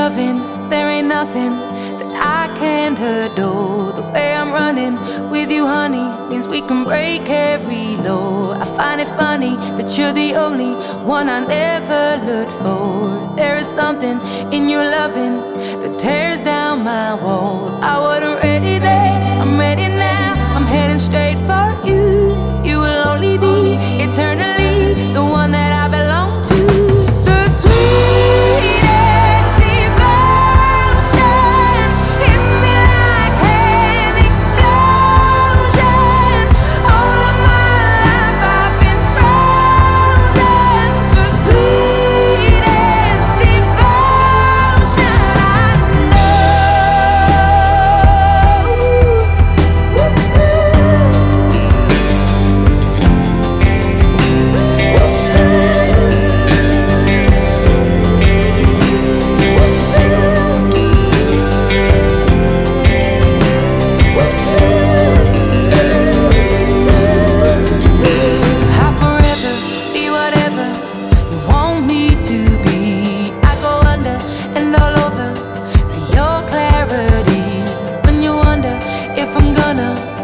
loving, there ain't nothing that I can't adore. The way I'm running with you, honey, means we can break every law. I find it funny that you're the only one I never looked for. There is something in your loving that tears down my walls. I wasn't ready then, I'm ready now. I'm heading straight for you. You will only be eternally the one that I belong to. The sweetest devotion hit me like an explosion. All of my life I've been frozen. The sweetest devotion I if I'm gonna